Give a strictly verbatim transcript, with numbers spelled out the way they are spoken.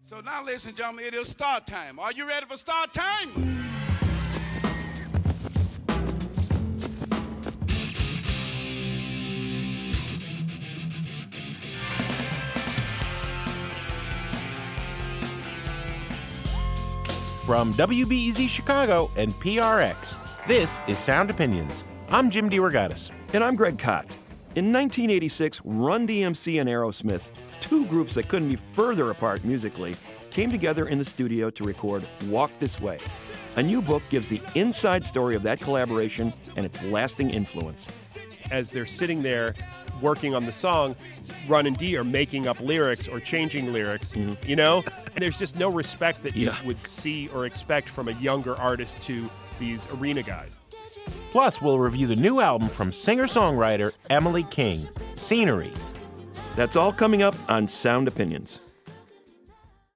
So now, ladies and gentlemen, it is start time. Are you ready for start time? From W B E Z Chicago and P R X, this is Sound Opinions. I'm Jim DeRogatis. And I'm Greg Kot. In nineteen eighty-six, Run D M C and Aerosmith, two groups that couldn't be further apart musically, came together in the studio to record Walk This Way. A new book gives the inside story of that collaboration and its lasting influence. As they're sitting there working on the song, Run and D are making up lyrics or changing lyrics, mm-hmm. you know? And there's just no respect that yeah. you would see or expect from a younger artist to these arena guys. Plus, we'll review the new album from singer-songwriter Emily King, Scenery. That's all coming up on Sound Opinions.